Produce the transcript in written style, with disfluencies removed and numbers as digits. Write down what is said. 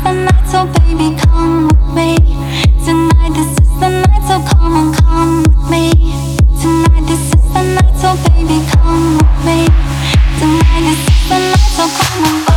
the night, so baby come with me. Tonight this is the night, so come on, come with me. Tonight this is the night, so baby come with me. Tonight this is the night, so come on.